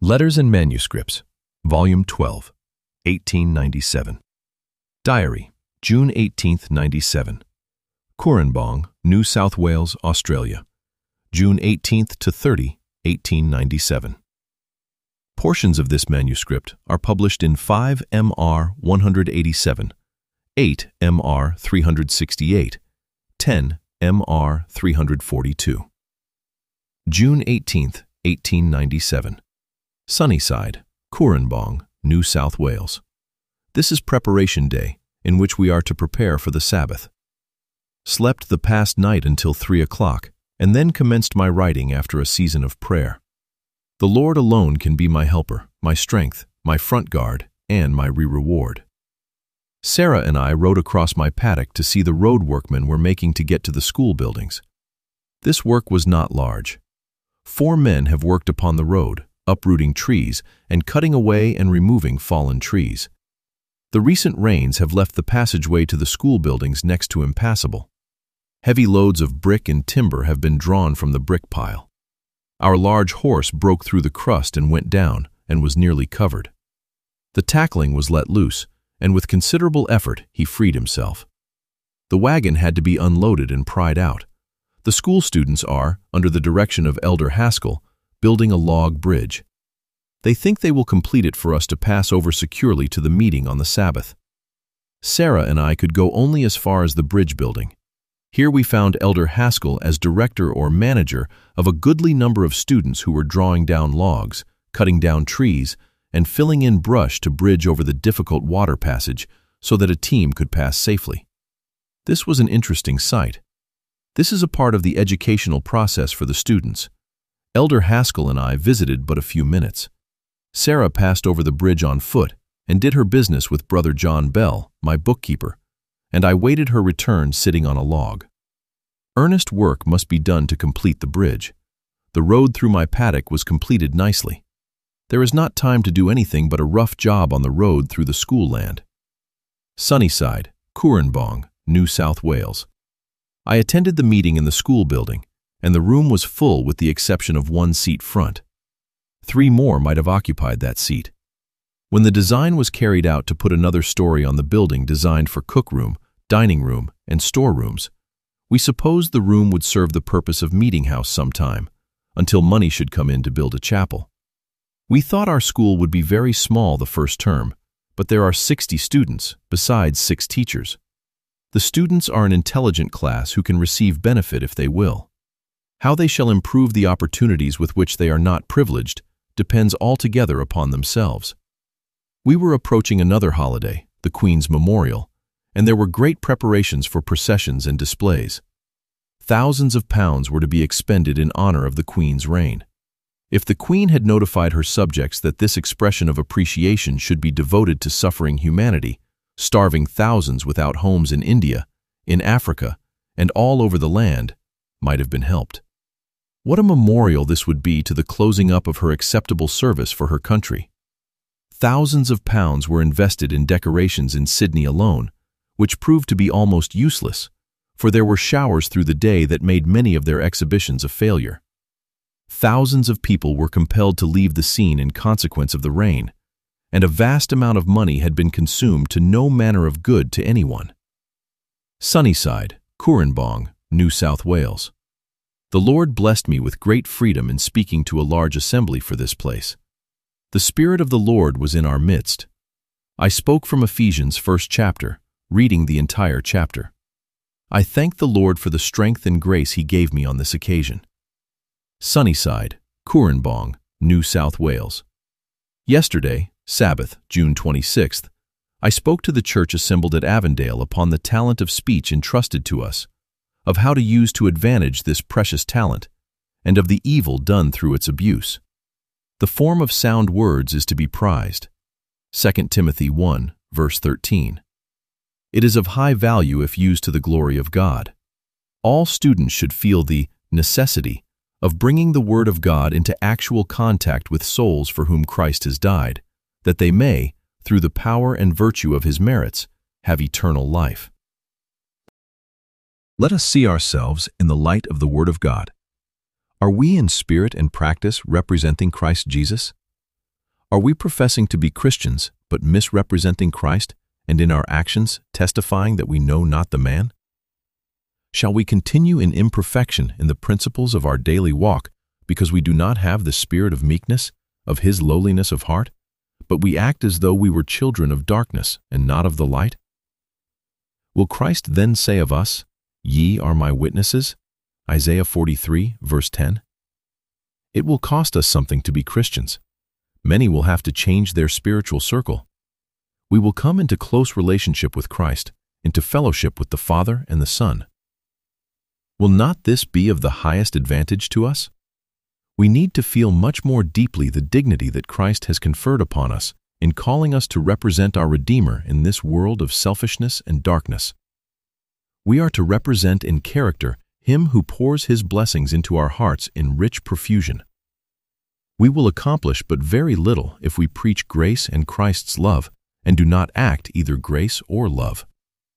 Letters and Manuscripts, Volume 12, 1897. Diary, June 18, 97. Cooranbong, New South Wales, Australia, June 18 to 30, 1897. Portions of this manuscript are published in 5 MR 187, 8 MR 368, 10 MR 342. June 18, 1897. Sunnyside, Cooranbong, New South Wales. This is preparation day, in which we are to prepare for the Sabbath. Slept the past night until 3 o'clock, and then commenced my writing after a season of prayer. The Lord alone can be my helper, my strength, my front guard, and my reward. Sarah and I rode across my paddock to see the road workmen were making to get to the school buildings. This work was not large. 4 men have worked upon the road, uprooting trees and cutting away and removing fallen trees. The recent rains have left the passageway to the school buildings next to impassable. Heavy loads of brick and timber have been drawn from the brick pile. Our large horse broke through the crust and went down, and was nearly covered. The tackling was let loose, and with considerable effort he freed himself. The wagon had to be unloaded and pried out. The school students are, under the direction of Elder Haskell, building a log bridge. They think they will complete it for us to pass over securely to the meeting on the Sabbath. Sarah and I could go only as far as the bridge building. Here we found Elder Haskell as director or manager of a goodly number of students who were drawing down logs, cutting down trees, and filling in brush to bridge over the difficult water passage so that a team could pass safely. This was an interesting sight. This is a part of the educational process for the students. Elder Haskell and I visited but a few minutes. Sarah passed over the bridge on foot and did her business with Brother John Bell, my bookkeeper, and I waited her return sitting on a log. Earnest work must be done to complete the bridge. The road through my paddock was completed nicely. There is not time to do anything but a rough job on the road through the school land. Sunnyside, Cooranbong, New South Wales. I attended the meeting in the school building, and the room was full with the exception of 1 seat front. 3 more might have occupied that seat. When the design was carried out to put another story on the building designed for cookroom, dining room, and storerooms, we supposed the room would serve the purpose of meeting house sometime, until money should come in to build a chapel. We thought our school would be very small the first term, but there are 60 students, besides 6 teachers. The students are an intelligent class who can receive benefit if they will. How they shall improve the opportunities with which they are not privileged depends altogether upon themselves. We were approaching another holiday, the Queen's Memorial, and there were great preparations for processions and displays. Thousands of pounds were to be expended in honor of the Queen's reign. If the Queen had notified her subjects that this expression of appreciation should be devoted to suffering humanity, starving thousands without homes in India, in Africa, and all over the land, might have been helped. What a memorial this would be to the closing up of her acceptable service for her country. Thousands of pounds were invested in decorations in Sydney alone, which proved to be almost useless, for there were showers through the day that made many of their exhibitions a failure. Thousands of people were compelled to leave the scene in consequence of the rain, and a vast amount of money had been consumed to no manner of good to anyone. Sunnyside, Cooranbong, New South Wales. The Lord blessed me with great freedom in speaking to a large assembly for this place. The Spirit of the Lord was in our midst. I spoke from Ephesians' 1st chapter, reading the entire chapter. I thank the Lord for the strength and grace He gave me on this occasion. Sunnyside, Cooranbong, New South Wales. Yesterday, Sabbath, June 26th, I spoke to the church assembled at Avondale upon the talent of speech entrusted to us, of how to use to advantage this precious talent, and of the evil done through its abuse. The form of sound words is to be prized. 2 Timothy 1, verse 13. It is of high value if used to the glory of God. All students should feel the necessity of bringing the Word of God into actual contact with souls for whom Christ has died, that they may, through the power and virtue of His merits, have eternal life. Let us see ourselves in the light of the Word of God. Are we in spirit and practice representing Christ Jesus? Are we professing to be Christians, but misrepresenting Christ, and in our actions testifying that we know not the man? Shall we continue in imperfection in the principles of our daily walk because we do not have the spirit of meekness, of his lowliness of heart, but we act as though we were children of darkness and not of the light? Will Christ then say of us, "Ye are my witnesses"? Isaiah 43, verse 10. It will cost us something to be Christians. Many will have to change their spiritual circle. We will come into close relationship with Christ, into fellowship with the Father and the Son. Will not this be of the highest advantage to us? We need to feel much more deeply the dignity that Christ has conferred upon us in calling us to represent our Redeemer in this world of selfishness and darkness. We are to represent in character him who pours his blessings into our hearts in rich profusion. We will accomplish but very little if we preach grace and Christ's love and do not act either grace or love.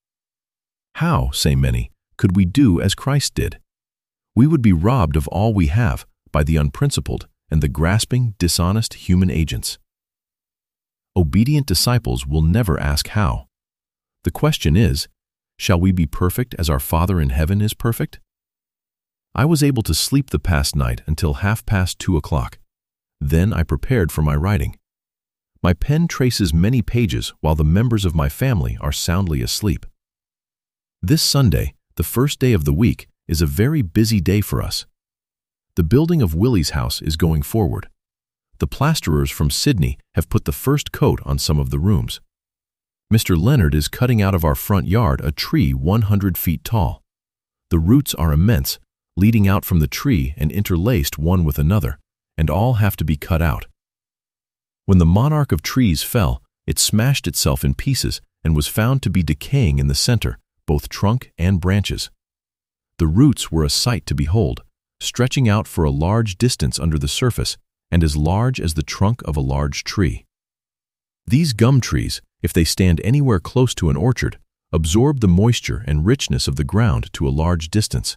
How, say many, could we do as Christ did? We would be robbed of all we have by the unprincipled and the grasping, dishonest human agents. Obedient disciples will never ask how. The question is, shall we be perfect as our Father in heaven is perfect? I was able to sleep the past night until 2:30. Then I prepared for my writing. My pen traces many pages while the members of my family are soundly asleep. This Sunday, the first day of the week, is a very busy day for us. The building of Willie's house is going forward. The plasterers from Sydney have put the first coat on some of the rooms. Mr. Leonard is cutting out of our front yard a tree 100 feet tall. The roots are immense, leading out from the tree and interlaced one with another, and all have to be cut out. When the monarch of trees fell, it smashed itself in pieces and was found to be decaying in the center, both trunk and branches. The roots were a sight to behold, stretching out for a large distance under the surface and as large as the trunk of a large tree. These gum trees, if they stand anywhere close to an orchard, absorb the moisture and richness of the ground to a large distance.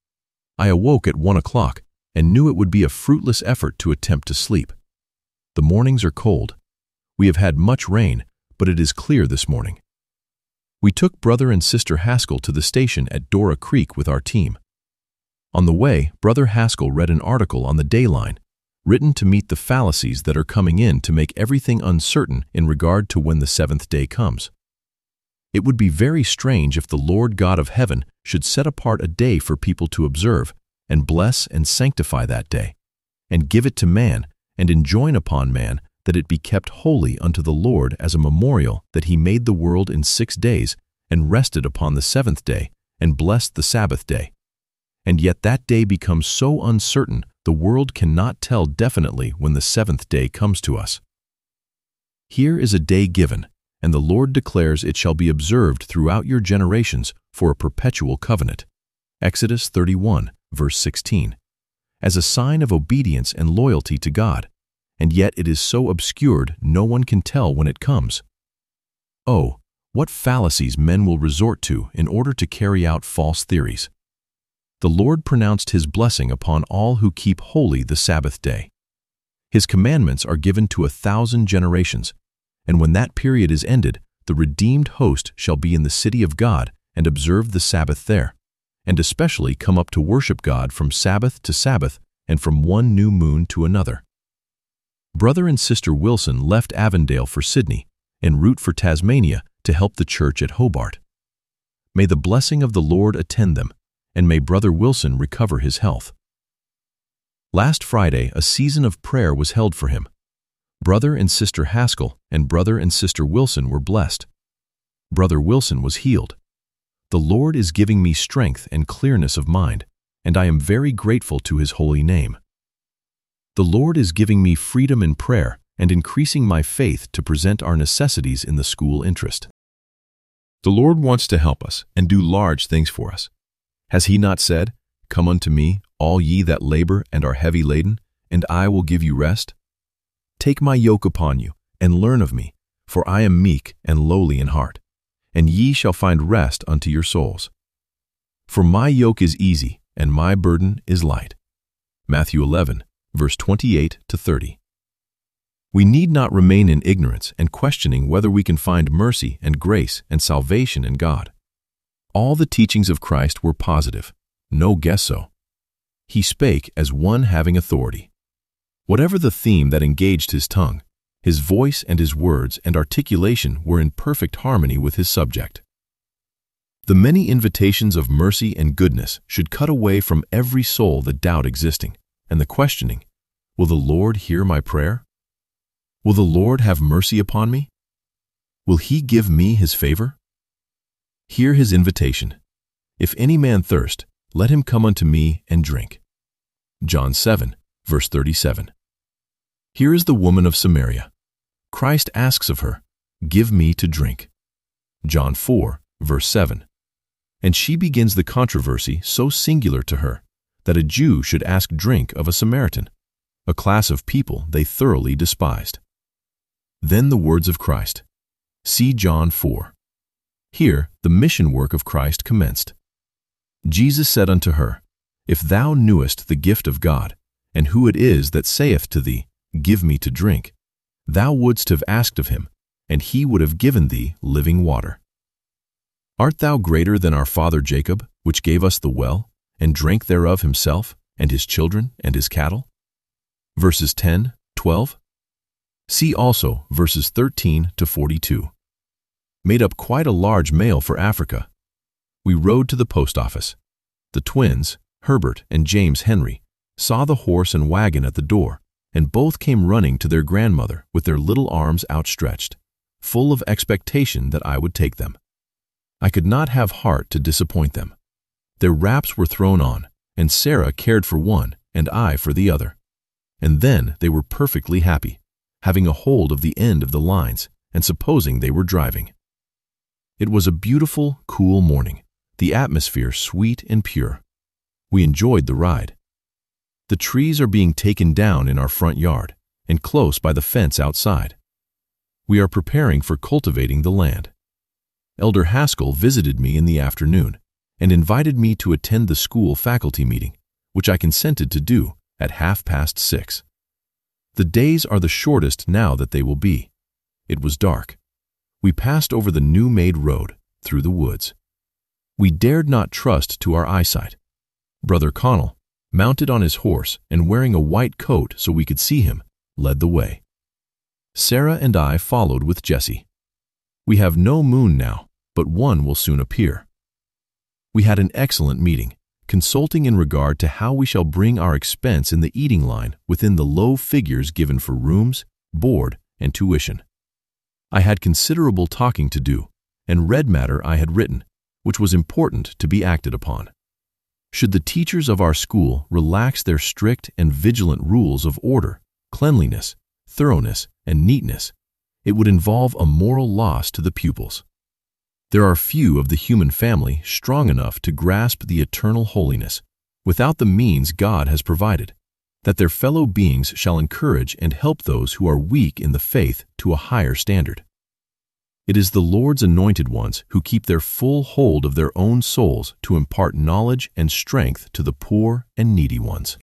I awoke at 1 o'clock and knew it would be a fruitless effort to attempt to sleep. The mornings are cold. We have had much rain, but it is clear this morning. We took Brother and Sister Haskell to the station at Dora Creek with our team. On the way, Brother Haskell read an article on the Dayline, written to meet the fallacies that are coming in to make everything uncertain in regard to when the seventh day comes. It would be very strange if the Lord God of heaven should set apart a day for people to observe, and bless and sanctify that day, and give it to man, and enjoin upon man that it be kept holy unto the Lord as a memorial that he made the world in 6 days, and rested upon the seventh day, and blessed the Sabbath day. And yet that day becomes so uncertain the world cannot tell definitely when the seventh day comes to us. Here is a day given, and the Lord declares it shall be observed throughout your generations for a perpetual covenant. Exodus 31, verse 16. As a sign of obedience and loyalty to God, and yet it is so obscured no one can tell when it comes. Oh, what fallacies men will resort to in order to carry out false theories. The Lord pronounced his blessing upon all who keep holy the Sabbath day. His commandments are given to 1,000 generations, and when that period is ended, the redeemed host shall be in the city of God and observe the Sabbath there, and especially come up to worship God from Sabbath to Sabbath and from one new moon to another. Brother and Sister Wilson left Avondale for Sydney en route for Tasmania to help the church at Hobart. May the blessing of the Lord attend them, and may Brother Wilson recover his health. Last Friday, a season of prayer was held for him. Brother and Sister Haskell and Brother and Sister Wilson were blessed. Brother Wilson was healed. The Lord is giving me strength and clearness of mind, and I am very grateful to his holy name. The Lord is giving me freedom in prayer and increasing my faith to present our necessities in the school interest. The Lord wants to help us and do large things for us. Has he not said, "Come unto me, all ye that labor and are heavy laden, and I will give you rest"? Take my yoke upon you, and learn of me, for I am meek and lowly in heart, and ye shall find rest unto your souls. For my yoke is easy, and my burden is light. Matthew 11, verse 28 to 30. We need not remain in ignorance and questioning whether we can find mercy and grace and salvation in God. All the teachings of Christ were positive, no guess-so. He spake as one having authority. Whatever the theme that engaged his tongue, his voice and his words and articulation were in perfect harmony with his subject. The many invitations of mercy and goodness should cut away from every soul the doubt existing, and the questioning, will the Lord hear my prayer? Will the Lord have mercy upon me? Will he give me his favor? Hear his invitation. If any man thirst, let him come unto me and drink. John 7, verse 37. Here is the woman of Samaria. Christ asks of her, give me to drink. John 4, verse 7. And she begins the controversy so singular to her that a Jew should ask drink of a Samaritan, a class of people they thoroughly despised. Then the words of Christ. See John 4. Here the mission work of Christ commenced. Jesus said unto her, If thou knewest the gift of God, and who it is that saith to thee, Give me to drink, thou wouldst have asked of him, and he would have given thee living water. Art thou greater than our father Jacob, which gave us the well, and drank thereof himself, and his children, and his cattle? Verses 10, 12. See also verses 13 to 42. Made up quite a large mail for Africa. We rode to the post office. The twins, Herbert and James Henry, saw the horse and wagon at the door, and both came running to their grandmother with their little arms outstretched, full of expectation that I would take them. I could not have heart to disappoint them. Their wraps were thrown on, and Sarah cared for one and I for the other. And then they were perfectly happy, having a hold of the end of the lines and supposing they were driving. It was a beautiful, cool morning, the atmosphere sweet and pure. We enjoyed the ride. The trees are being taken down in our front yard and close by the fence outside. We are preparing for cultivating the land. Elder Haskell visited me in the afternoon and invited me to attend the school faculty meeting, which I consented to do at 6:30. The days are the shortest now that they will be. It was dark. We passed over the new-made road through the woods. We dared not trust to our eyesight. Brother Connell, mounted on his horse and wearing a white coat so we could see him, led the way. Sarah and I followed with Jessie. We have no moon now, but one will soon appear. We had an excellent meeting, consulting in regard to how we shall bring our expense in the eating line within the low figures given for rooms, board, and tuition. I had considerable talking to do, and read matter I had written, which was important to be acted upon. Should the teachers of our school relax their strict and vigilant rules of order, cleanliness, thoroughness, and neatness, it would involve a moral loss to the pupils. There are few of the human family strong enough to grasp the eternal holiness, without the means God has provided, that their fellow beings shall encourage and help those who are weak in the faith to a higher standard. It is the Lord's anointed ones who keep their full hold of their own souls to impart knowledge and strength to the poor and needy ones.